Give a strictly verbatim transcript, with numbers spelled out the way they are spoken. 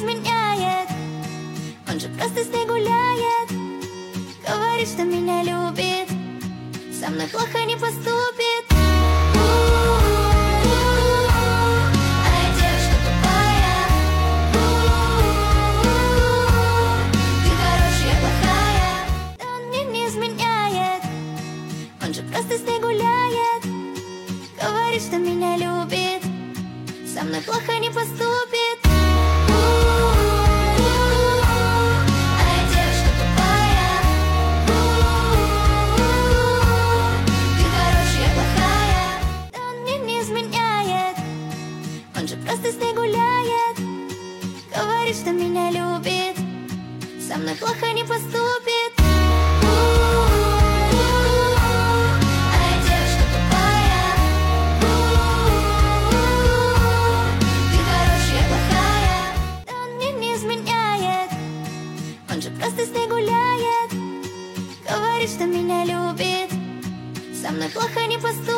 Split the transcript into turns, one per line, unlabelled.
изменяет. Он же просто с ней гуляет. Говорит, что меня любит. Со мной плохо не поступит. А я девушка тупая. Ты хорошая, я плохая. Да он мне не изменяет. Он же просто с ней гуляет. Говорит, что меня любит. Со мной плохо не поступит. Просто с ней гуляет. Говорит, что меня любит. Со мной плохо не поступит. А я девушка тупая. Ты хорошая, я плохая. Да он мне не изменяет. Он же просто с ней гуляет. Говорит, что меня любит. Со мной плохо не поступит.